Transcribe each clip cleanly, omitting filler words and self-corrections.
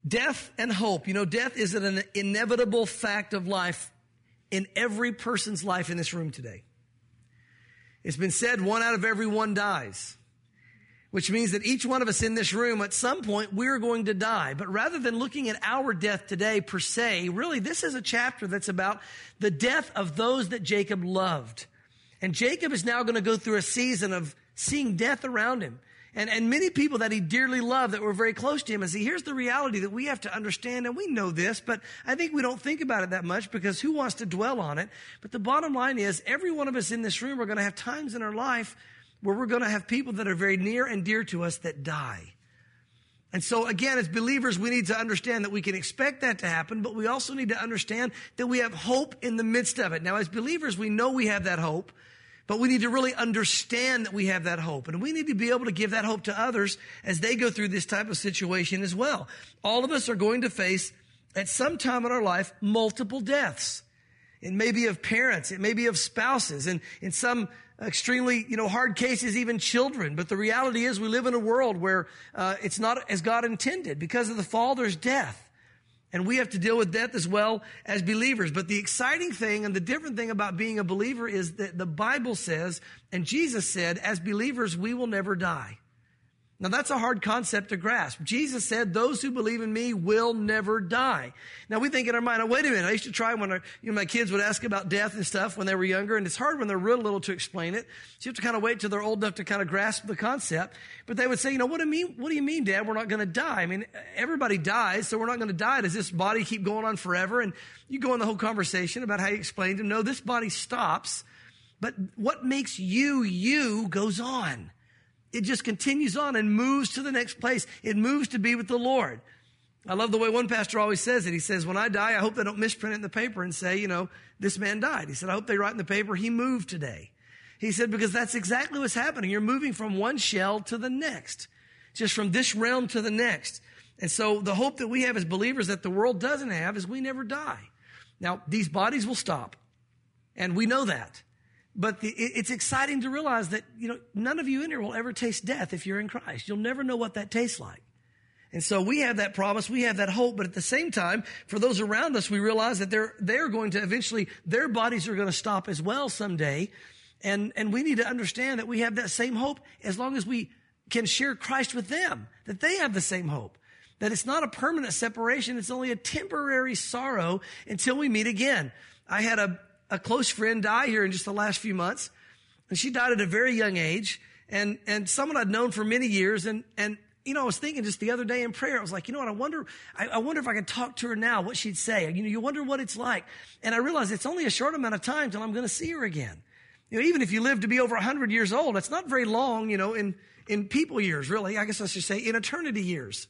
Death and hope. You know, death is an inevitable fact of life in every person's life in this room today. It's been said 1 out of every 1 dies, which means that each one of us in this room, at some point, we're going to die. But rather than looking at our death today per se, really, this is a chapter that's about the death of those that Jacob loved. And Jacob is now going to go through a season of seeing death around him. And many people that he dearly loved that were very close to him. And see, here's the reality that we have to understand, and we know this, but I think we don't think about it that much because who wants to dwell on it? But the bottom line is, every one of us in this room are going to have times in our life where we're going to have people that are very near and dear to us that die. And so again, as believers, we need to understand that we can expect that to happen, but we also need to understand that we have hope in the midst of it. Now, as believers, we know we have that hope, but we need to really understand that we have that hope. And we need to be able to give that hope to others as they go through this type of situation as well. All of us are going to face, at some time in our life, multiple deaths. It may be of parents. It may be of spouses. And in some extremely, hard cases, even children. But the reality is we live in a world where it's not as God intended. Because of the fall, there's death. And we have to deal with death as well as believers. But the exciting thing and the different thing about being a believer is that the Bible says, and Jesus said, as believers, we will never die. Now that's a hard concept to grasp. Jesus said, those who believe in me will never die. Now we think in our mind, oh, wait a minute. I used to try when my kids would ask about death and stuff when they were younger, and it's hard when they're real little to explain it. So you have to kind of wait till they're old enough to kind of grasp the concept. But they would say, what do you mean, Dad? We're not going to die. I mean, everybody dies, so we're not going to die. Does this body keep going on forever? And you go on the whole conversation about how you explained to them, no, this body stops, but what makes you goes on. It just continues on and moves to the next place. It moves to be with the Lord. I love the way one pastor always says it. He says, when I die, I hope they don't misprint it in the paper and say, this man died. He said, I hope they write in the paper, he moved today. He said, because that's exactly what's happening. You're moving from one shell to the next, just from this realm to the next. And so the hope that we have as believers that the world doesn't have is we never die. Now, these bodies will stop, and we know that. But it's exciting to realize that, none of you in here will ever taste death if you're in Christ. You'll never know what that tastes like. And so we have that promise, we have that hope, but at the same time, for those around us, we realize that they're going to eventually, their bodies are going to stop as well someday. And we need to understand that we have that same hope as long as we can share Christ with them, that they have the same hope. That it's not a permanent separation, it's only a temporary sorrow until we meet again. I had a close friend die here in just the last few months. And she died at a very young age. And someone I'd known for many years. And I was thinking just the other day in prayer, I was like, I wonder if I could talk to her now, what she'd say. You wonder what it's like. And I realized it's only a short amount of time till I'm going to see her again. Even if you live to be over 100 years old, it's not very long, in people years, really. I guess I should say in eternity years.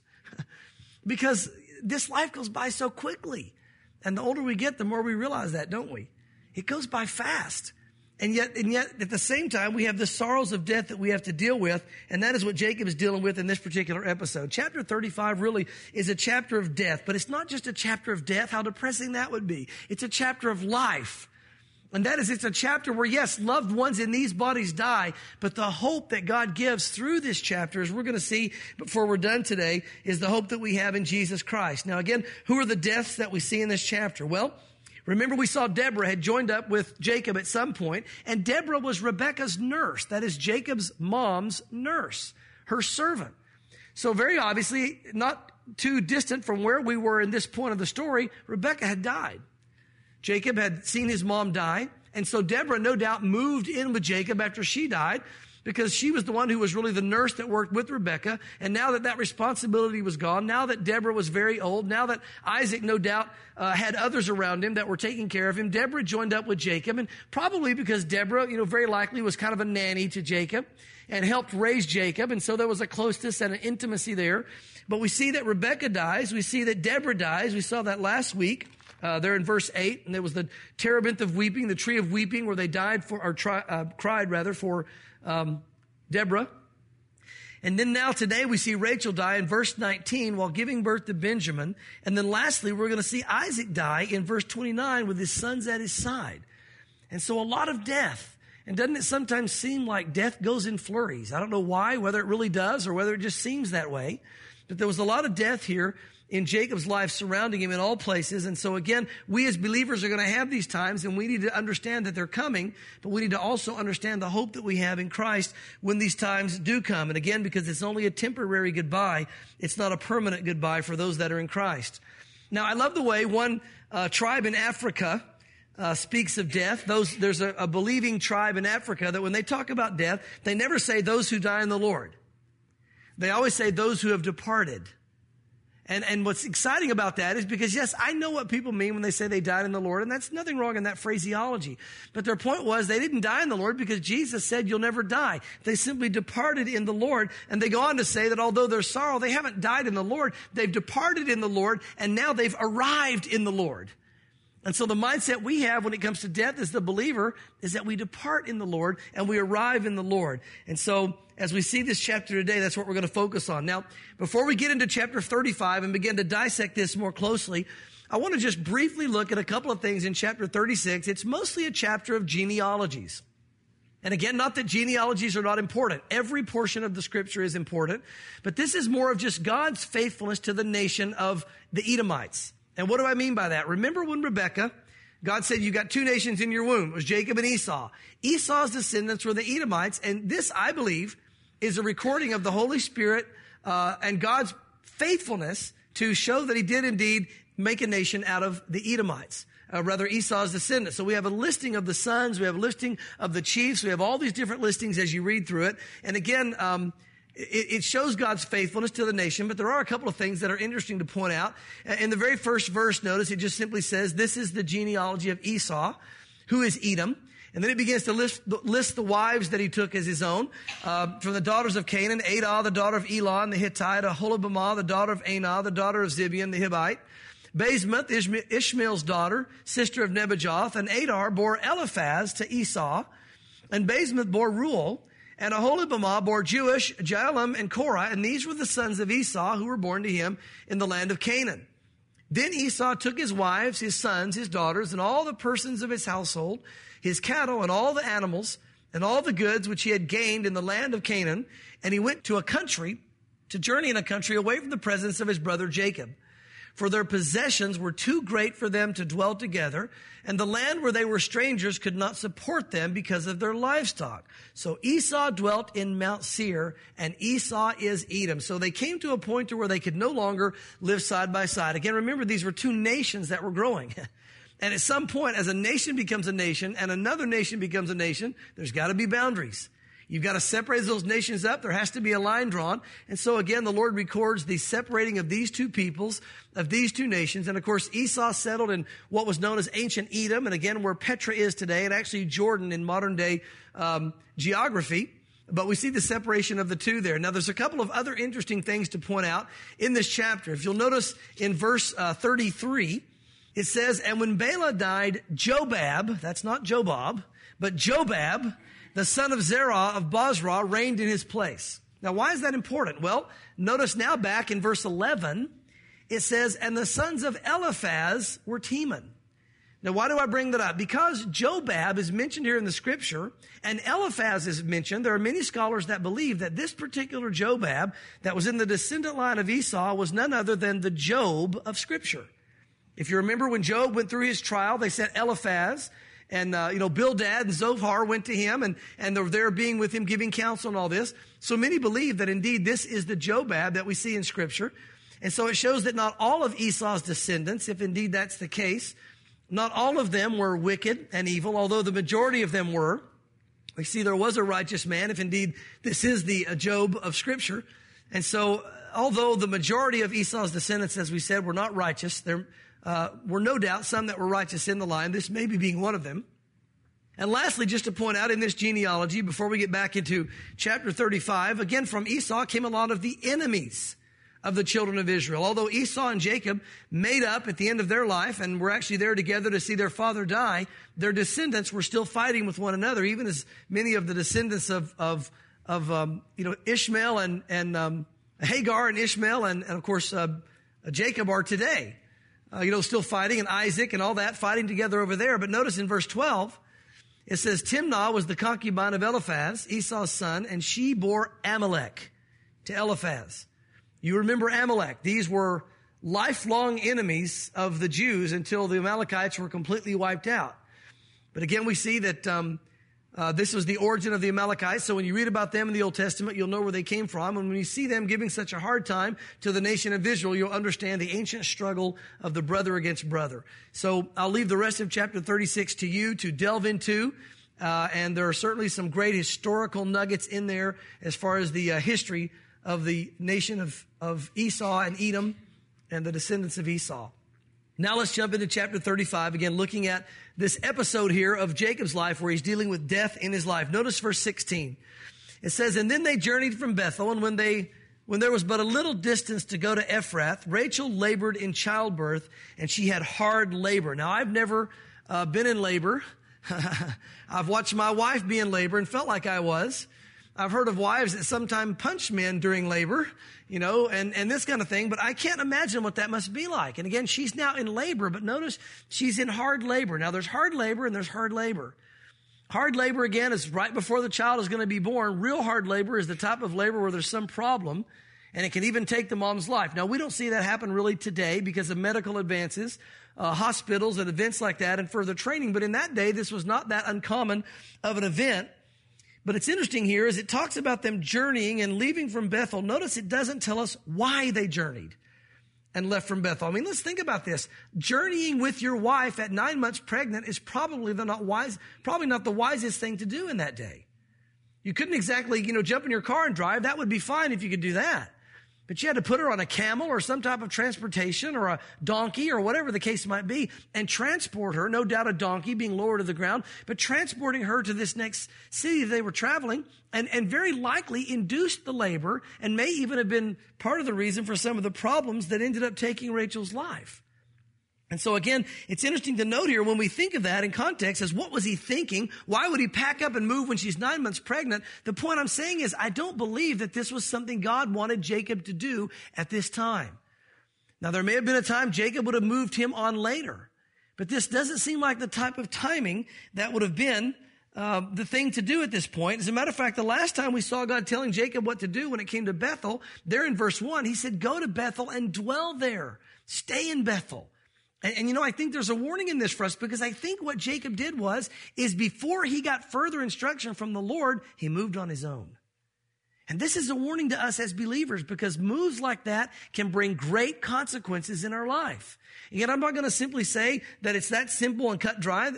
Because this life goes by so quickly. And the older we get, the more we realize that, don't we? It goes by fast. And yet at the same time, we have the sorrows of death that we have to deal with. And that is what Jacob is dealing with in this particular episode. Chapter 35 really is a chapter of death, but it's not just a chapter of death. How depressing that would be. It's a chapter of life. And that is, it's a chapter where, yes, loved ones in these bodies die, but the hope that God gives through this chapter, as we're going to see before we're done today, is the hope that we have in Jesus Christ. Now again, who are the deaths that we see in this chapter? Well, remember we saw Deborah had joined up with Jacob at some point, and Deborah was Rebekah's nurse. That is Jacob's mom's nurse, her servant. So very obviously, not too distant from where we were in this point of the story, Rebekah had died. Jacob had seen his mom die, and so Deborah no doubt moved in with Jacob after she died, because she was the one who was really the nurse that worked with Rebekah. And now that responsibility was gone, now that Deborah was very old, now that Isaac no doubt had others around him that were taking care of him, Deborah joined up with Jacob. And probably because Deborah, very likely was kind of a nanny to Jacob and helped raise Jacob. And so there was a closeness and an intimacy there. But we see that Rebekah dies. We see that Deborah dies. We saw that last week. There in verse 8, and there was the terebinth of weeping, the tree of weeping, where they died cried for Deborah. And then now today we see Rachel die in verse 19 while giving birth to Benjamin. And then lastly, we're going to see Isaac die in verse 29 with his sons at his side. And so a lot of death. And doesn't it sometimes seem like death goes in flurries? I don't know why, whether it really does or whether it just seems that way. But there was a lot of death here in Jacob's life surrounding him in all places. And so again, we as believers are going to have these times, and we need to understand that they're coming, but we need to also understand the hope that we have in Christ when these times do come. And again, because it's only a temporary goodbye, it's not a permanent goodbye for those that are in Christ. Now, I love the way one tribe in Africa speaks of death. There's a believing tribe in Africa that when they talk about death, they never say those who die in the Lord. They always say those who have departed. And what's exciting about that is because, yes, I know what people mean when they say they died in the Lord, and that's nothing wrong in that phraseology. But their point was they didn't die in the Lord because Jesus said you'll never die. They simply departed in the Lord, and they go on to say that although there's sorrow, they haven't died in the Lord. They've departed in the Lord, and now they've arrived in the Lord. And so the mindset we have when it comes to death as the believer is that we depart in the Lord and we arrive in the Lord. And so as we see this chapter today, that's what we're going to focus on. Now, before we get into chapter 35 and begin to dissect this more closely, I want to just briefly look at a couple of things in chapter 36. It's mostly a chapter of genealogies. And again, not that genealogies are not important. Every portion of the scripture is important. But this is more of just God's faithfulness to the nation of the Edomites. And what do I mean by that? Remember when Rebekah, God said, you got two nations in your womb. It was Jacob and Esau. Esau's descendants were the Edomites. And this, I believe, is a recording of the Holy Spirit and God's faithfulness to show that he did indeed make a nation out of the Edomites. Rather Esau's descendants. So we have a listing of the sons. We have a listing of the chiefs. We have all these different listings as you read through it. And again, it shows God's faithfulness to the nation, but there are a couple of things that are interesting to point out. In the very first verse, notice it just simply says, this is the genealogy of Esau, who is Edom. And then it begins to list the wives that he took as his own. From the daughters of Canaan, Adah, the daughter of Elon, the Hittite, Aholibamah, the daughter of Anah, the daughter of Zibeon, the Hivite. Basemath, Ishmael's daughter, sister of Nebajoth, and Adar bore Eliphaz to Esau, and Basemath bore Reuel, and Aholibamah bore Jeush, Jaalam, and Korah, and these were the sons of Esau who were born to him in the land of Canaan. Then Esau took his wives, his sons, his daughters, and all the persons of his household, his cattle, and all the animals, and all the goods which he had gained in the land of Canaan, and he went to journey in a country away from the presence of his brother Jacob. For their possessions were too great for them to dwell together, and the land where they were strangers could not support them because of their livestock. So Esau dwelt in Mount Seir, and Esau is Edom. So they came to a point to where they could no longer live side by side. Again, remember, these were two nations that were growing. And at some point, as a nation becomes a nation and another nation becomes a nation, there's got to be boundaries. You've got to separate those nations up. There has to be a line drawn. And so again, the Lord records the separating of these two peoples, of these two nations. And of course, Esau settled in what was known as ancient Edom, and again, where Petra is today, and actually Jordan in modern day geography. But we see the separation of the two there. Now, there's a couple of other interesting things to point out in this chapter. If you'll notice in verse 33, it says, and when Bela died, Jobab, that's not Jobab, but Jobab, the son of Zerah of Bozrah, reigned in his place. Now, why is that important? Well, notice now back in verse 11, it says, and the sons of Eliphaz were Teman. Now, why do I bring that up? Because Jobab is mentioned here in the scripture, and Eliphaz is mentioned. There are many scholars that believe that this particular Jobab that was in the descendant line of Esau was none other than the Job of scripture. If you remember when Job went through his trial, they sent Eliphaz, and, Bildad and Zophar went to him, and they're there being with him, giving counsel and all this. So many believe that indeed this is the Jobab that we see in scripture. And so it shows that not all of Esau's descendants, if indeed that's the case, not all of them were wicked and evil, although the majority of them were. We see there was a righteous man, if indeed this is the Job of scripture. And so, although the majority of Esau's descendants, as we said, were not righteous, there were no doubt some that were righteous in the line, this maybe being one of them. And lastly, just to point out in this genealogy, before we get back into chapter 35, again, from Esau came a lot of the enemies of the children of Israel. Although Esau and Jacob made up at the end of their life and were actually there together to see their father die, their descendants were still fighting with one another, even as many of the descendants of Ishmael and Hagar and Ishmael and of course Jacob are today. Still fighting, and Isaac and all that fighting together over there. But notice in verse 12, it says, Timnah was the concubine of Eliphaz, Esau's son, and she bore Amalek to Eliphaz. You remember Amalek. These were lifelong enemies of the Jews until the Amalekites were completely wiped out. But again, we see that this was the origin of the Amalekites. So when you read about them in the Old Testament, you'll know where they came from. And when you see them giving such a hard time to the nation of Israel, you'll understand the ancient struggle of the brother against brother. So I'll leave the rest of chapter 36 to you to delve into. And there are certainly some great historical nuggets in there as far as the history of the nation of Esau and Edom and the descendants of Esau. Now let's jump into chapter 35, again, looking at this episode here of Jacob's life where he's dealing with death in his life. Notice verse 16. It says, "And then they journeyed from Bethel, and when there was but a little distance to go to Ephrath, Rachel labored in childbirth, and she had hard labor." Now, I've never been in labor. I've watched my wife be in labor and felt like I was. I've heard of wives that sometimes punch men during labor, and this kind of thing, but I can't imagine what that must be like. And again, she's now in labor, but notice she's in hard labor. Now, there's hard labor and there's hard labor. Hard labor, again, is right before the child is going to be born. Real hard labor is the type of labor where there's some problem, and it can even take the mom's life. Now, we don't see that happen really today because of medical advances, hospitals and events like that and further training. But in that day, this was not that uncommon of an event. But it's interesting here is it talks about them journeying and leaving from Bethel. Notice it doesn't tell us why they journeyed and left from Bethel. I mean, let's think about this. Journeying with your wife at 9 months pregnant is probably not the wisest thing to do in that day. You couldn't exactly, jump in your car and drive. That would be fine if you could do that. But you had to put her on a camel or some type of transportation or a donkey or whatever the case might be and transport her, no doubt a donkey being lowered to the ground, but transporting her to this next city that they were traveling and very likely induced the labor and may even have been part of the reason for some of the problems that ended up taking Rachel's life. And so again, it's interesting to note here when we think of that in context as what was he thinking? Why would he pack up and move when she's 9 months pregnant? The point I'm saying is I don't believe that this was something God wanted Jacob to do at this time. Now, there may have been a time Jacob would have moved him on later, but this doesn't seem like the type of timing that would have been the thing to do at this point. As a matter of fact, the last time we saw God telling Jacob what to do when it came to Bethel, there in verse 1, he said, "Go to Bethel and dwell there. Stay in Bethel." And I think there's a warning in this for us because I think what Jacob did is before he got further instruction from the Lord, he moved on his own. And this is a warning to us as believers because moves like that can bring great consequences in our life. Again, I'm not going to simply say that it's that simple and cut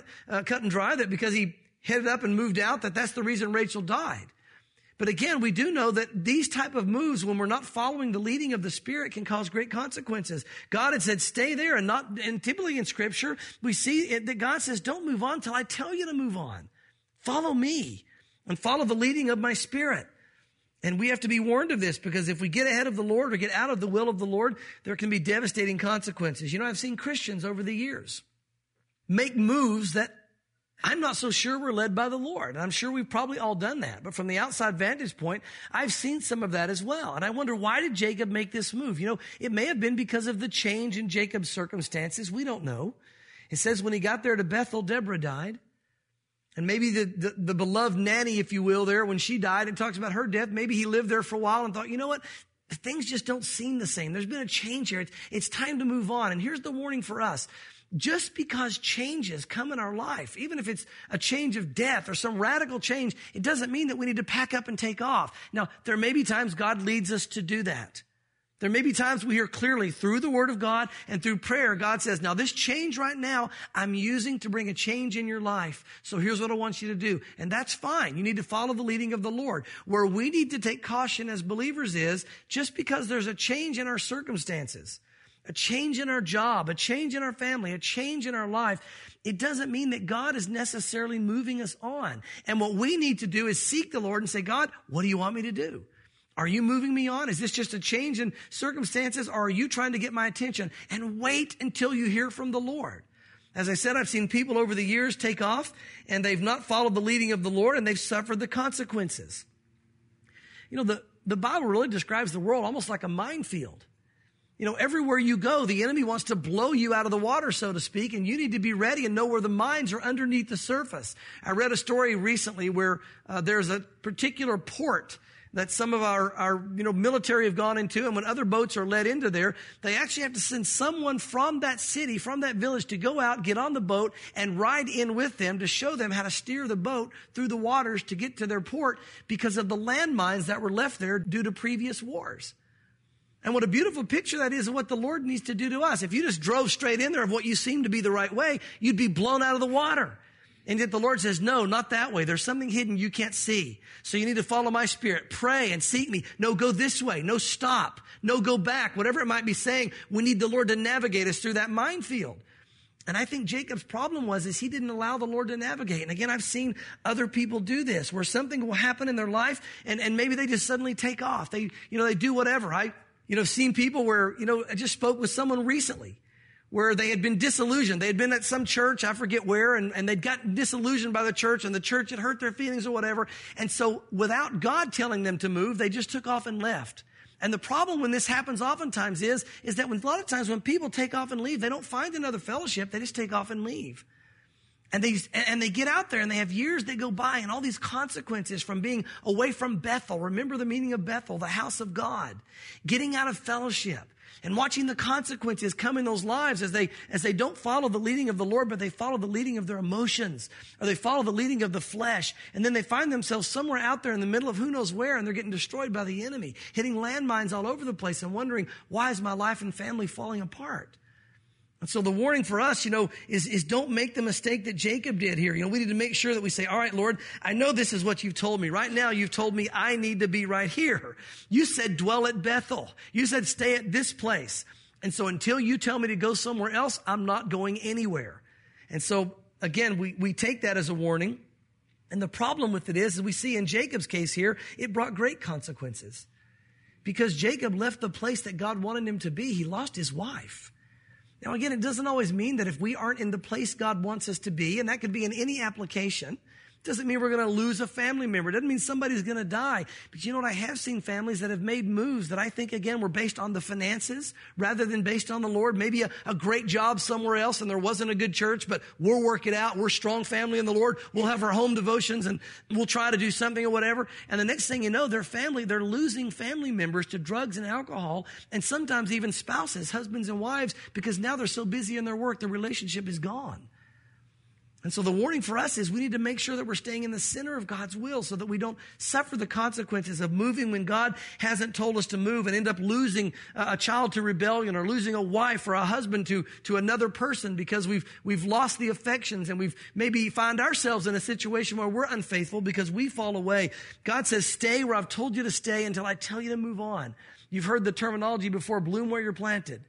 and dry that because he headed up and moved out, that's the reason Rachel died. But again, we do know that these type of moves, when we're not following the leading of the Spirit, can cause great consequences. God had said, stay there, and typically in Scripture, we see that God says, don't move on till I tell you to move on. Follow me and follow the leading of my Spirit. And we have to be warned of this because if we get ahead of the Lord or get out of the will of the Lord, there can be devastating consequences. I've seen Christians over the years make moves that I'm not so sure we're led by the Lord. And I'm sure we've probably all done that. But from the outside vantage point, I've seen some of that as well. And I wonder, why did Jacob make this move? It may have been because of the change in Jacob's circumstances. We don't know. It says when he got there to Bethel, Deborah died. And maybe the beloved nanny, if you will, there, when she died, it talks about her death. Maybe he lived there for a while and thought, you know what? Things just don't seem the same. There's been a change here. It's time to move on. And here's the warning for us. Just because changes come in our life, even if it's a change of death or some radical change, it doesn't mean that we need to pack up and take off. Now, there may be times God leads us to do that. There may be times we hear clearly through the Word of God and through prayer, God says, now this change right now, I'm using to bring a change in your life. So here's what I want you to do. And that's fine. You need to follow the leading of the Lord. Where we need to take caution as believers is just because there's a change in our circumstances, a change in our job, a change in our family, a change in our life, it doesn't mean that God is necessarily moving us on. And what we need to do is seek the Lord and say, God, what do you want me to do? Are you moving me on? Is this just a change in circumstances, or are you trying to get my attention? And wait until you hear from the Lord. As I said, I've seen people over the years take off, and they've not followed the leading of the Lord, and they've suffered the consequences. The Bible really describes the world almost like a minefield. Everywhere you go, the enemy wants to blow you out of the water, so to speak, and you need to be ready and know where the mines are underneath the surface. I read a story recently where there's a particular port that some of our military have gone into, and when other boats are led into there, they actually have to send someone from that city, from that village, to go out, get on the boat, and ride in with them to show them how to steer the boat through the waters to get to their port because of the landmines that were left there due to previous wars. And what a beautiful picture that is of what the Lord needs to do to us. If you just drove straight in there of what you seem to be the right way, you'd be blown out of the water. And yet the Lord says, no, not that way. There's something hidden you can't see. So you need to follow my Spirit. Pray and seek me. No, go this way. No, stop. No, go back. Whatever it might be saying, we need the Lord to navigate us through that minefield. And I think Jacob's problem was he didn't allow the Lord to navigate. And again, I've seen other people do this, where something will happen in their life and maybe they just suddenly take off. They do whatever. I've seen people where, I just spoke with someone recently where they had been disillusioned. They had been at some church, I forget where, and they'd gotten disillusioned by the church, and the church had hurt their feelings or whatever. And so without God telling them to move, they just took off and left. And the problem when this happens oftentimes is that a lot of times when people take off and leave, they don't find another fellowship. They just take off and leave. And they get out there and they have years that go by and all these consequences from being away from Bethel. Remember the meaning of Bethel, the house of God. Getting out of fellowship and watching the consequences come in those lives as they don't follow the leading of the Lord, but they follow the leading of their emotions, or they follow the leading of the flesh. And then they find themselves somewhere out there in the middle of who knows where, and they're getting destroyed by the enemy, hitting landmines all over the place and wondering, why is my life and family falling apart? And so the warning for us, is don't make the mistake that Jacob did here. We need to make sure that we say, all right, Lord, I know this is what you've told me. Right now, you've told me I need to be right here. You said dwell at Bethel. You said stay at this place. And so until you tell me to go somewhere else, I'm not going anywhere. And so again, we take that as a warning. And the problem with it is we see in Jacob's case here, it brought great consequences. Because Jacob left the place that God wanted him to be. He lost his wife. Now, again, it doesn't always mean that if we aren't in the place God wants us to be, and that could be in any application, doesn't mean we're going to lose a family member. It doesn't mean somebody's going to die. But you know what? I have seen families that have made moves that I think, again, were based on the finances rather than based on the Lord. Maybe a great job somewhere else and there wasn't a good church, but we'll work it out. We're a strong family in the Lord. We'll have our home devotions and we'll try to do something or whatever. And the next thing you know, they're losing family members to drugs and alcohol, and sometimes even spouses, husbands and wives, because now they're so busy in their work, the relationship is gone. And so the warning for us is we need to make sure that we're staying in the center of God's will so that we don't suffer the consequences of moving when God hasn't told us to move and end up losing a child to rebellion, or losing a wife or a husband to another person because we've lost the affections, and we've maybe find ourselves in a situation where we're unfaithful because we fall away. God says, stay where I've told you to stay until I tell you to move on. You've heard the terminology before, bloom where you're planted.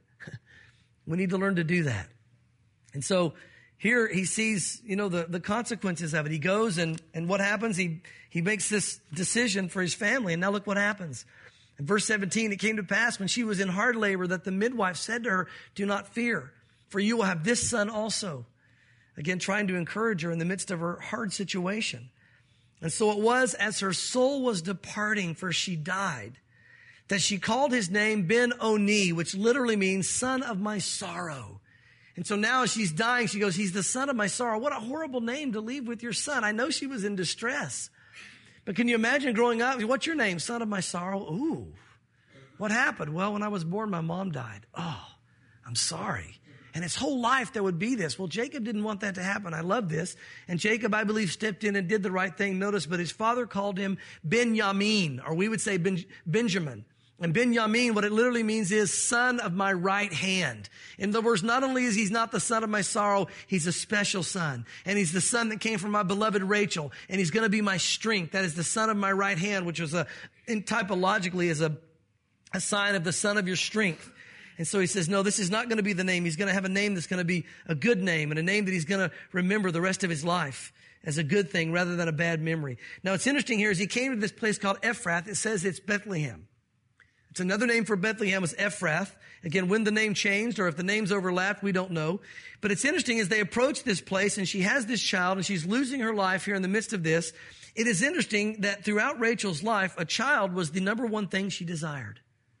We need to learn to do that. And so here he sees, the consequences of it. He goes and what happens? He makes this decision for his family. And now look what happens. In verse 17, it came to pass when she was in hard labor that the midwife said to her, do not fear, for you will have this son also. Again, trying to encourage her in the midst of her hard situation. And so it was as her soul was departing, for she died, that she called his name Ben-Oni, which literally means son of my sorrow. And so now as she's dying, she goes, he's the son of my sorrow. What a horrible name to leave with your son. I know she was in distress. But can you imagine growing up? What's your name? Son of my sorrow. Ooh, what happened? Well, when I was born, my mom died. Oh, I'm sorry. And his whole life there would be this. Well, Jacob didn't want that to happen. I love this. And Jacob, I believe, stepped in and did the right thing. Notice, but his father called him Benjamin, or we would say Benjamin. And Benjamin, what it literally means is son of my right hand. In other words, not only is he not the son of my sorrow, he's a special son. And he's the son that came from my beloved Rachel. And he's going to be my strength. That is the son of my right hand, which was typologically is a sign of the son of your strength. And so he says, no, this is not going to be the name. He's going to have a name that's going to be a good name, and a name that he's going to remember the rest of his life as a good thing rather than a bad memory. Now, what's interesting here is he came to this place called Ephrath. It says it's Bethlehem. It's another name for Bethlehem was Ephrath. Again, when the name changed or if the names overlapped, we don't know. But it's interesting as they approach this place and she has this child and she's losing her life here in the midst of this. It is interesting that throughout Rachel's life, a child was the number one thing she desired.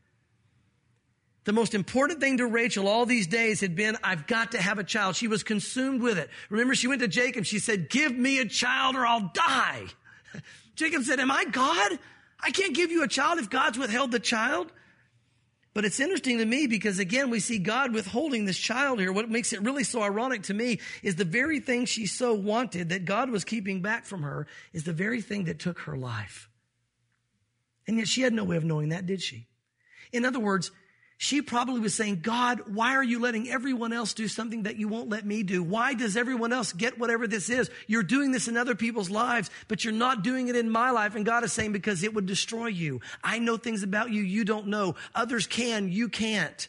The most important thing to Rachel all these days had been, I've got to have a child. She was consumed with it. Remember, she went to Jacob. She said, give me a child or I'll die. Jacob said, am I God? I can't give you a child if God's withheld the child. But it's interesting to me because, again, we see God withholding this child here. What makes it really so ironic to me is the very thing she so wanted that God was keeping back from her is the very thing that took her life. And yet she had no way of knowing that, did she? In other words, she probably was saying, God, why are you letting everyone else do something that you won't let me do? Why does everyone else get whatever this is? You're doing this in other people's lives, but you're not doing it in my life. And God is saying, because it would destroy you. I know things about you you don't know. Others can, you can't.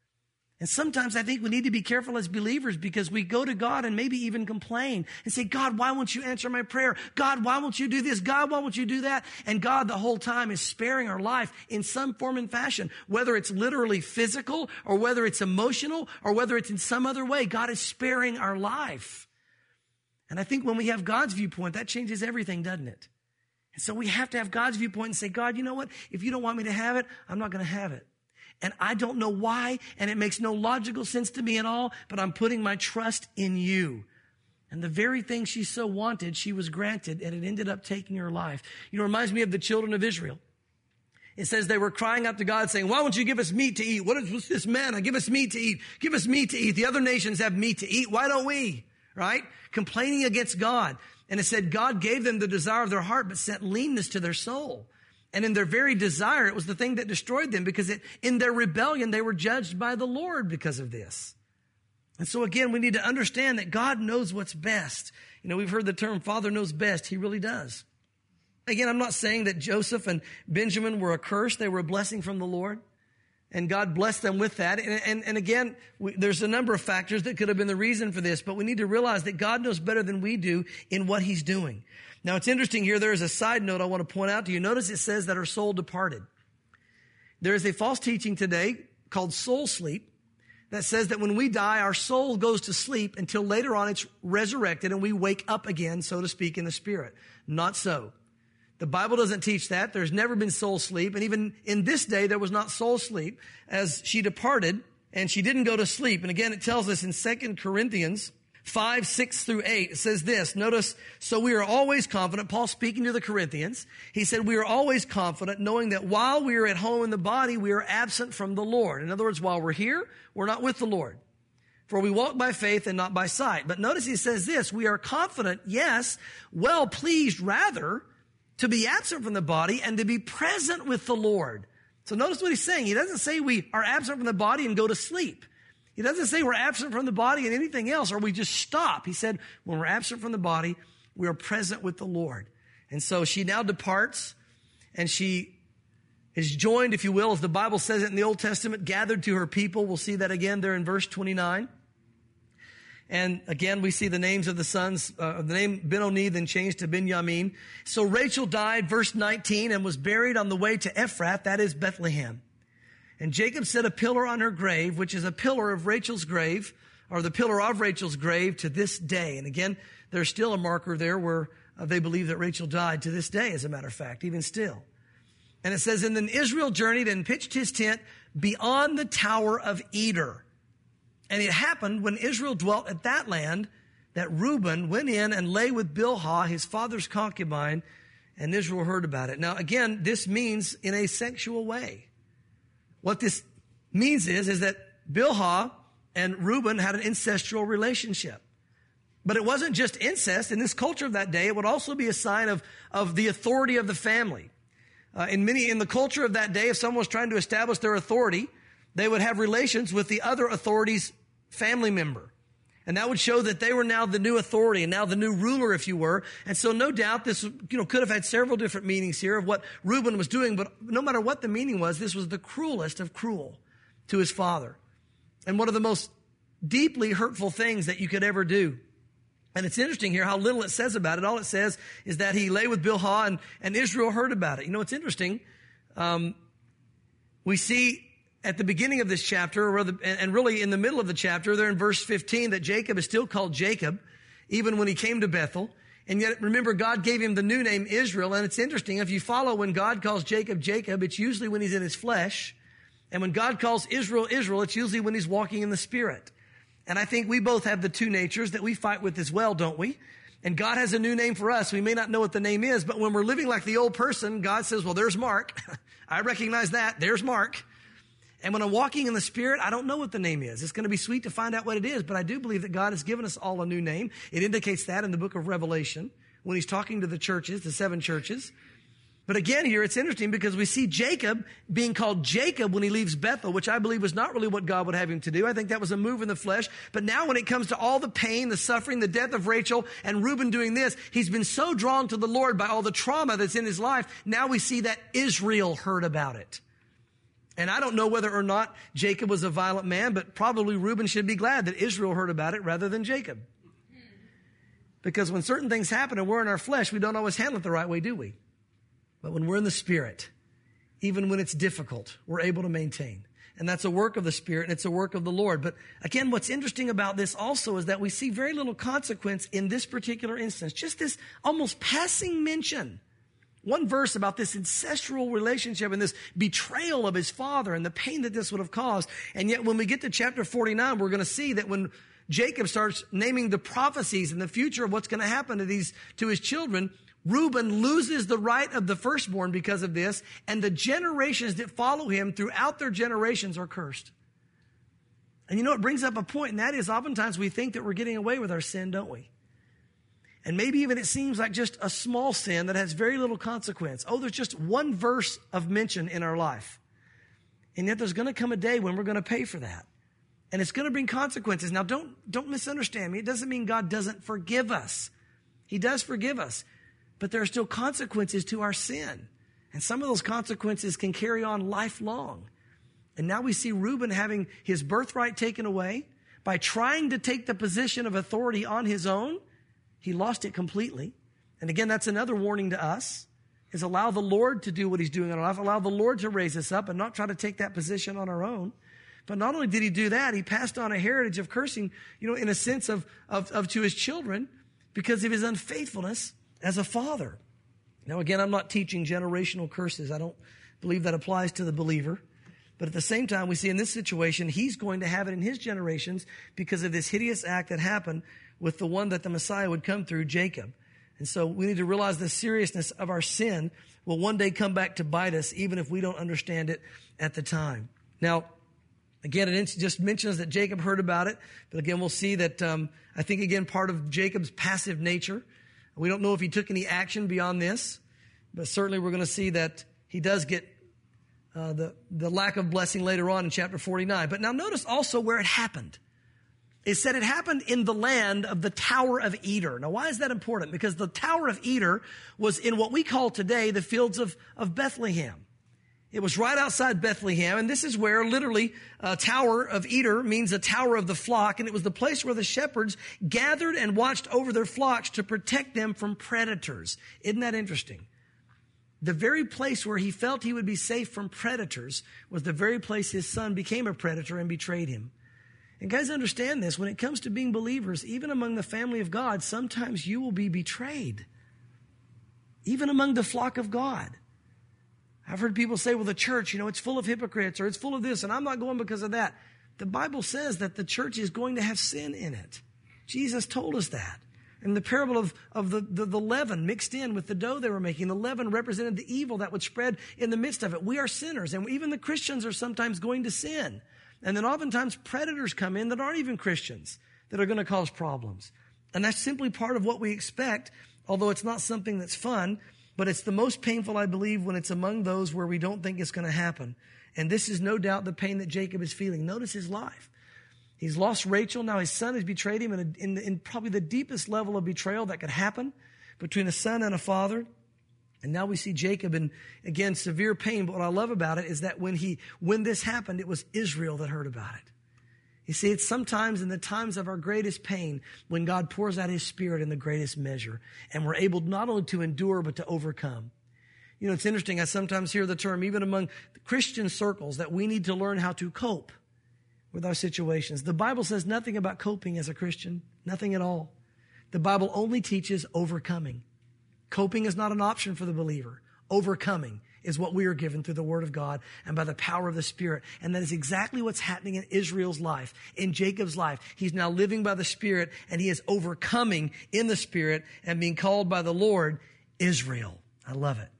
And sometimes I think we need to be careful as believers because we go to God and maybe even complain and say, God, why won't you answer my prayer? God, why won't you do this? God, why won't you do that? And God the whole time is sparing our life in some form and fashion, whether it's literally physical or whether it's emotional or whether it's in some other way. God is sparing our life. And I think when we have God's viewpoint, that changes everything, doesn't it? And so we have to have God's viewpoint and say, God, you know what? If you don't want me to have it, I'm not going to have it. And I don't know why, and it makes no logical sense to me at all, but I'm putting my trust in you. And the very thing she so wanted, she was granted, and it ended up taking her life. You know, it reminds me of the children of Israel. It says they were crying out to God saying, why won't you give us meat to eat? What's this manna? Give us meat to eat. Give us meat to eat. The other nations have meat to eat. Why don't we? Right? Complaining against God. And it said God gave them the desire of their heart, but sent leanness to their soul. And in their very desire, it was the thing that destroyed them because in their rebellion, they were judged by the Lord because of this. And so again, we need to understand that God knows what's best. You know, we've heard the term Father knows best. He really does. Again, I'm not saying that Joseph and Benjamin were a curse. They were a blessing from the Lord. And God blessed them with that. And again, there's a number of factors that could have been the reason for this, but we need to realize that God knows better than we do in what he's doing. Now, it's interesting here. There is a side note I want to point out to you. Notice it says that her soul departed. There is a false teaching today called soul sleep that says that when we die, our soul goes to sleep until later on it's resurrected and we wake up again, so to speak, in the spirit. Not so. The Bible doesn't teach that. There's never been soul sleep. And even in this day, there was not soul sleep as she departed and she didn't go to sleep. And again, it tells us in 2 Corinthians 5, 6 through 8, it says this. Notice, so we are always confident. Paul speaking to the Corinthians, he said, we are always confident knowing that while we are at home in the body, we are absent from the Lord. In other words, while we're here, we're not with the Lord. For we walk by faith and not by sight. But notice he says this, we are confident, yes, well pleased rather to be absent from the body and to be present with the Lord. So notice what he's saying. He doesn't say we are absent from the body and go to sleep. He doesn't say we're absent from the body and anything else, or we just stop. He said, when we're absent from the body, we are present with the Lord. And so she now departs, and she is joined, if you will, as the Bible says it in the Old Testament, gathered to her people. We'll see that again there in verse 29. And again, we see the names of the sons, the name Ben-Oni then changed to Benjamin. So Rachel died, verse 19, and was buried on the way to Ephrath, that is Bethlehem. And Jacob set a pillar on her grave, which is a pillar of Rachel's grave, or the pillar of Rachel's grave to this day. And again, there's still a marker there where they believe that Rachel died to this day, as a matter of fact, even still. And it says, and then Israel journeyed and pitched his tent beyond the Tower of Eder. And it happened when Israel dwelt at that land that Reuben went in and lay with Bilhah, his father's concubine, and Israel heard about it. Now, again, this means in a sexual way. What this means is that Bilhah and Reuben had an incestual relationship. But it wasn't just incest. In this culture of that day, it would also be a sign of the authority of the family. In the culture of that day, if someone was trying to establish their authority, they would have relations with the other authority's family member. And that would show that they were now the new authority and now the new ruler, if you were. And so no doubt this, could have had several different meanings here of what Reuben was doing. But no matter what the meaning was, this was the cruelest of cruel to his father. And one of the most deeply hurtful things that you could ever do. And it's interesting here how little it says about it. All it says is that he lay with Bilhah and Israel heard about it. It's interesting. We see at the beginning of this chapter, and really in the middle of the chapter, there in verse 15, that Jacob is still called Jacob, even when he came to Bethel. And yet, remember, God gave him the new name Israel. And it's interesting, if you follow when God calls Jacob, Jacob, it's usually when he's in his flesh. And when God calls Israel, Israel, it's usually when he's walking in the Spirit. And I think we both have the two natures that we fight with as well, don't we? And God has a new name for us. We may not know what the name is, but when we're living like the old person, God says, well, there's Mark. I recognize that. There's Mark. And when I'm walking in the Spirit, I don't know what the name is. It's going to be sweet to find out what it is, but I do believe that God has given us all a new name. It indicates that in the book of Revelation when he's talking to the churches, the 7 churches. But again here, it's interesting because we see Jacob being called Jacob when he leaves Bethel, which I believe was not really what God would have him to do. I think that was a move in the flesh. But now when it comes to all the pain, the suffering, the death of Rachel, and Reuben doing this, he's been so drawn to the Lord by all the trauma that's in his life. Now we see that Israel heard about it. And I don't know whether or not Jacob was a violent man, but probably Reuben should be glad that Israel heard about it rather than Jacob. Because when certain things happen and we're in our flesh, we don't always handle it the right way, do we? But when we're in the Spirit, even when it's difficult, we're able to maintain. And that's a work of the Spirit, and it's a work of the Lord. But again, what's interesting about this also is that we see very little consequence in this particular instance. Just this almost passing mention. One verse about this ancestral relationship and this betrayal of his father and the pain that this would have caused. And yet when we get to chapter 49, we're going to see that when Jacob starts naming the prophecies and the future of what's going to happen to his children, Reuben loses the right of the firstborn because of this, and the generations that follow him throughout their generations are cursed. And you know, it brings up a point, and that is oftentimes we think that we're getting away with our sin, don't we? And maybe even it seems like just a small sin that has very little consequence. Oh, there's just one verse of mention in our life. And yet there's going to come a day when we're going to pay for that. And it's going to bring consequences. Now, don't misunderstand me. It doesn't mean God doesn't forgive us. He does forgive us. But there are still consequences to our sin. And some of those consequences can carry on lifelong. And now we see Reuben having his birthright taken away. By trying to take the position of authority on his own, he lost it completely. And again, that's another warning to us, is allow the Lord to do what he's doing in our life. Allow the Lord to raise us up and not try to take that position on our own. But not only did he do that, he passed on a heritage of cursing, in a sense of to his children because of his unfaithfulness as a father. Now, again, I'm not teaching generational curses. I don't believe that applies to the believer. But at the same time, we see in this situation, he's going to have it in his generations because of this hideous act that happened with the one that the Messiah would come through, Jacob. And so we need to realize the seriousness of our sin will one day come back to bite us, even if we don't understand it at the time. Now, again, it just mentions that Jacob heard about it. But again, we'll see that, I think, again, part of Jacob's passive nature. We don't know if he took any action beyond this, but certainly we're going to see that he does get the lack of blessing later on in chapter 49. But now notice also where it happened. It said it happened in the land of the Tower of Eder. Now, why is that important? Because the Tower of Eder was in what we call today the fields of Bethlehem. It was right outside Bethlehem, and this is where literally Tower of Eder means a tower of the flock, and it was the place where the shepherds gathered and watched over their flocks to protect them from predators. Isn't that interesting? The very place where he felt he would be safe from predators was the very place his son became a predator and betrayed him. And guys, understand this. When it comes to being believers, even among the family of God, sometimes you will be betrayed. Even among the flock of God. I've heard people say, well, the church, it's full of hypocrites, or it's full of this, and I'm not going because of that. The Bible says that the church is going to have sin in it. Jesus told us that. In the parable of the leaven mixed in with the dough they were making, the leaven represented the evil that would spread in the midst of it. We are sinners, and even the Christians are sometimes going to sin. And then oftentimes predators come in that aren't even Christians that are going to cause problems. And that's simply part of what we expect, although it's not something that's fun. But it's the most painful, I believe, when it's among those where we don't think it's going to happen. And this is no doubt the pain that Jacob is feeling. Notice his life. He's lost Rachel. Now his son has betrayed him in probably the deepest level of betrayal that could happen between a son and a father. And now we see Jacob in, again, severe pain. But what I love about it is that when this happened, it was Israel that heard about it. You see, it's sometimes in the times of our greatest pain when God pours out his Spirit in the greatest measure. And we're able not only to endure, but to overcome. It's interesting. I sometimes hear the term, even among Christian circles, that we need to learn how to cope with our situations. The Bible says nothing about coping as a Christian. Nothing at all. The Bible only teaches overcoming. Coping is not an option for the believer. Overcoming is what we are given through the Word of God and by the power of the Spirit. And that is exactly what's happening in Israel's life, in Jacob's life. He's now living by the Spirit, and he is overcoming in the Spirit and being called by the Lord Israel. I love it.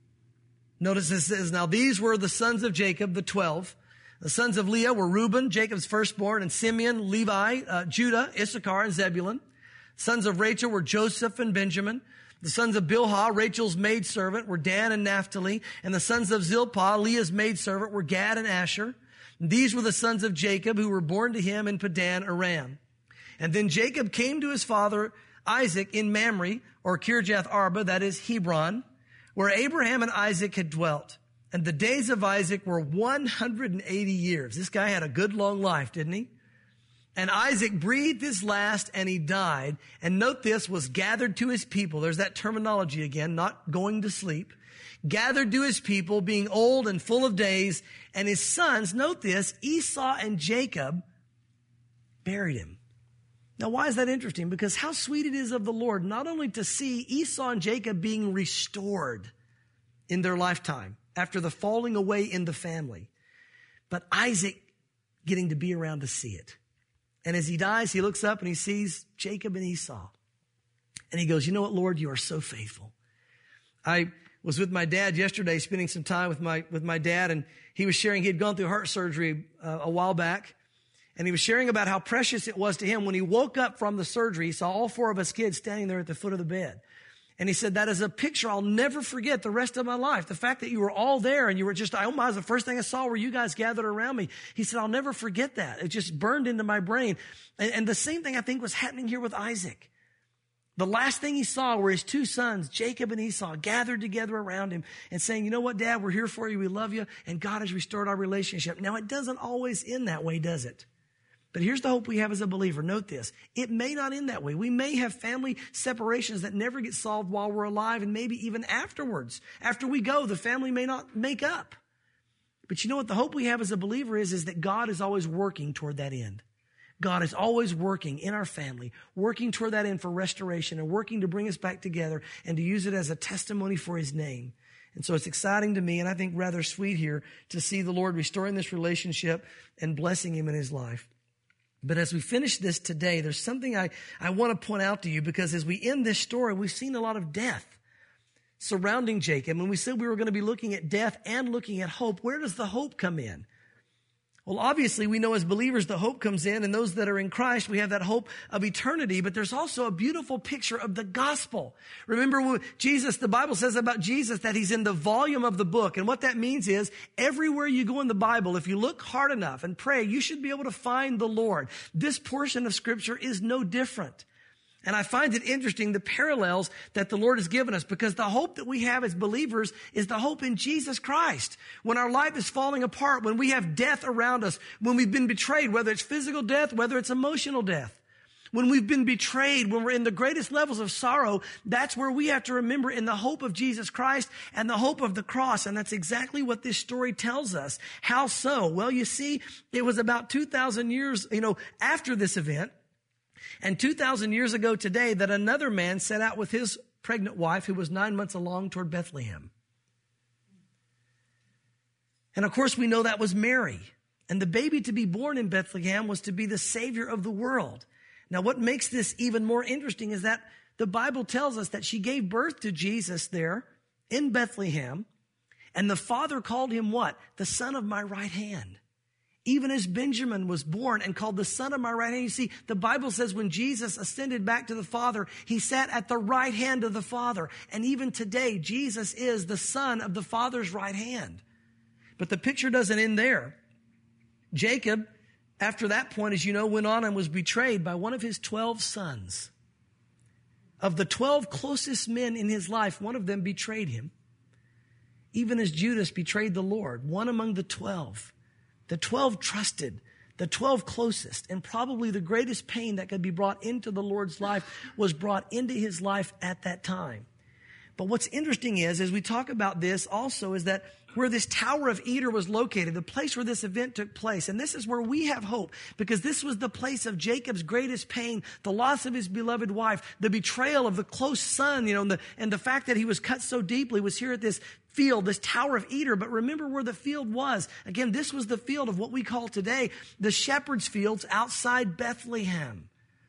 Notice it says, now these were the sons of Jacob, the 12. The sons of Leah were Reuben, Jacob's firstborn, and Simeon, Levi, Judah, Issachar, and Zebulun. Sons of Rachel were Joseph and Benjamin. The sons of Bilhah, Rachel's maidservant, were Dan and Naphtali. And the sons of Zilpah, Leah's maidservant, were Gad and Asher. And these were the sons of Jacob who were born to him in Padan Aram. And then Jacob came to his father Isaac in Mamre, or Kirjath Arba, that is Hebron, where Abraham and Isaac had dwelt. And the days of Isaac were 180 years. This guy had a good long life, didn't he? And Isaac breathed his last and he died. And note this, was gathered to his people. There's that terminology again, not going to sleep. Gathered to his people, being old and full of days. And his sons, note this, Esau and Jacob buried him. Now, why is that interesting? Because how sweet it is of the Lord not only to see Esau and Jacob being restored in their lifetime after the falling away in the family, but Isaac getting to be around to see it. And as he dies, he looks up and he sees Jacob and Esau. And he goes, you know what, Lord, you are so faithful. I was with my dad yesterday, spending some time with my dad, and he was sharing, he had gone through heart surgery a while back. And he was sharing about how precious it was to him when he woke up from the surgery. He saw all four of us kids standing there at the foot of the bed. And he said, that is a picture I'll never forget the rest of my life. The fact that you were all there and you were just, oh my, the first thing I saw were you guys gathered around me. He said, I'll never forget that. It just burned into my brain. And the same thing I think was happening here with Isaac. The last thing he saw were his two sons, Jacob and Esau, gathered together around him and saying, you know what, Dad, we're here for you. We love you. And God has restored our relationship. Now, it doesn't always end that way, does it? But here's the hope we have as a believer. Note this. It may not end that way. We may have family separations that never get solved while we're alive, and maybe even afterwards. After we go, the family may not make up. But you know what the hope we have as a believer is that God is always working toward that end. God is always working in our family, working toward that end for restoration and working to bring us back together and to use it as a testimony for his name. And so it's exciting to me, and I think rather sweet here, to see the Lord restoring this relationship and blessing him in his life. But as we finish this today, there's something I want to point out to you, because as we end this story, we've seen a lot of death surrounding Jacob. And we said we were going to be looking at death and looking at hope. Where does the hope come in? Well, obviously, we know as believers the hope comes in, and those that are in Christ, we have that hope of eternity, but there's also a beautiful picture of the gospel. Remember when Jesus, the Bible says about Jesus that he's in the volume of the book, and what that means is everywhere you go in the Bible, if you look hard enough and pray, you should be able to find the Lord. This portion of Scripture is no different. And I find it interesting, the parallels that the Lord has given us, because the hope that we have as believers is the hope in Jesus Christ. When our life is falling apart, when we have death around us, when we've been betrayed, whether it's physical death, whether it's emotional death, when we've been betrayed, when we're in the greatest levels of sorrow, that's where we have to remember in the hope of Jesus Christ and the hope of the cross. And that's exactly what this story tells us. How so? Well, you see, it was about 2,000 years, after this event, and 2,000 years ago today, that another man set out with his pregnant wife who was 9 months along toward Bethlehem. And of course, we know that was Mary. And the baby to be born in Bethlehem was to be the Savior of the world. Now, what makes this even more interesting is that the Bible tells us that she gave birth to Jesus there in Bethlehem. And the Father called him what? The Son of my right hand. Even as Benjamin was born and called the Son of my right hand. You see, the Bible says when Jesus ascended back to the Father, he sat at the right hand of the Father. And even today, Jesus is the Son of the Father's right hand. But the picture doesn't end there. Jacob, after that point, as you know, went on and was betrayed by one of his 12 sons. Of the 12 closest men in his life, one of them betrayed him. Even as Judas betrayed the Lord, one among the 12. The 12 trusted, the 12 closest, and probably the greatest pain that could be brought into the Lord's life was brought into his life at that time. But what's interesting is, as we talk about this also, is that where this Tower of Eder was located, the place where this event took place. And this is where we have hope, because this was the place of Jacob's greatest pain, the loss of his beloved wife, the betrayal of the close son, and the fact that he was cut so deeply was here at this field, this Tower of Eder. But remember where the field was. Again, this was the field of what we call today the shepherd's fields outside Bethlehem.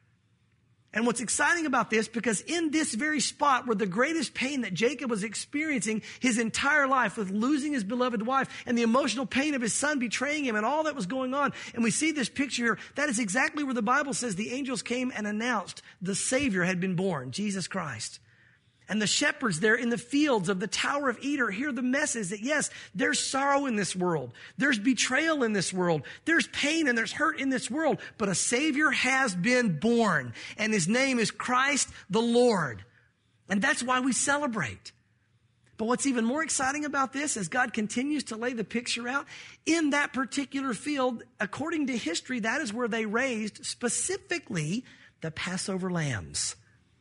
And what's exciting about this, because in this very spot where the greatest pain that Jacob was experiencing his entire life with losing his beloved wife and the emotional pain of his son betraying him and all that was going on, and we see this picture here, that is exactly where the Bible says the angels came and announced the Savior had been born, Jesus Christ. And the shepherds there in the fields of the Tower of Eder hear the message that yes, there's sorrow in this world. There's betrayal in this world. There's pain and there's hurt in this world. But a Savior has been born, and his name is Christ the Lord. And that's why we celebrate. But what's even more exciting about this, as God continues to lay the picture out, in that particular field, according to history, that is where they raised specifically the Passover lambs.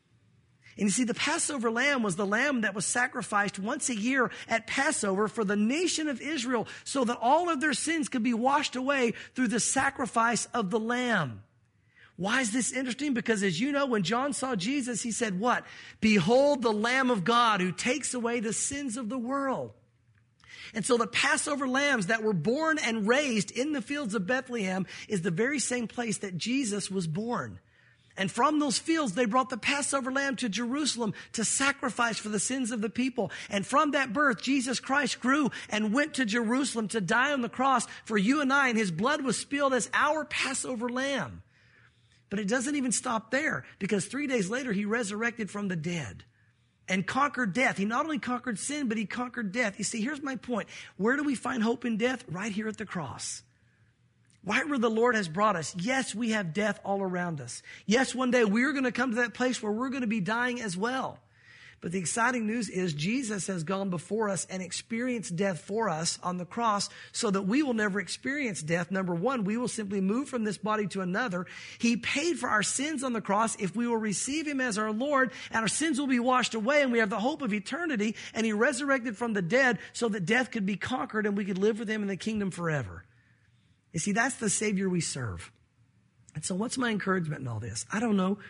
And you see, the Passover lamb was the lamb that was sacrificed once a year at Passover for the nation of Israel so that all of their sins could be washed away through the sacrifice of the lamb. Why is this interesting? Because as you know, when John saw Jesus, he said what? Behold the Lamb of God who takes away the sins of the world. And so the Passover lambs that were born and raised in the fields of Bethlehem is the very same place that Jesus was born. And from those fields, they brought the Passover lamb to Jerusalem to sacrifice for the sins of the people. And from that birth, Jesus Christ grew and went to Jerusalem to die on the cross for you and I, and his blood was spilled as our Passover lamb. But it doesn't even stop there, because 3 days later, he resurrected from the dead and conquered death. He not only conquered sin, but he conquered death. You see, here's my point. Where do we find hope in death? Right here at the cross. Right where the Lord has brought us. Yes, we have death all around us. Yes, one day we're going to come to that place where we're going to be dying as well. But the exciting news is Jesus has gone before us and experienced death for us on the cross so that we will never experience death. Number one, we will simply move from this body to another. He paid for our sins on the cross if we will receive him as our Lord, and our sins will be washed away, and we have the hope of eternity. And he resurrected from the dead so that death could be conquered and we could live with him in the kingdom forever. You see, that's the Savior we serve. And so what's my encouragement in all this? I don't know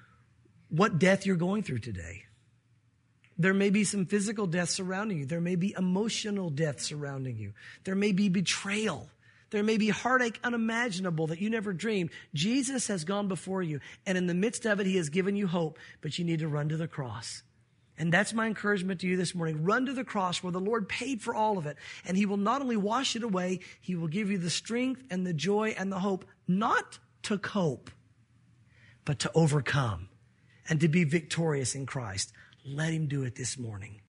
what death you're going through today. There may be some physical death surrounding you. There may be emotional death surrounding you. There may be betrayal. There may be heartache unimaginable that you never dreamed. Jesus has gone before you, and in the midst of it, he has given you hope, but you need to run to the cross. And that's my encouragement to you this morning. Run to the cross where the Lord paid for all of it. And he will not only wash it away, he will give you the strength and the joy and the hope, not to cope, but to overcome and to be victorious in Christ. Let him do it this morning.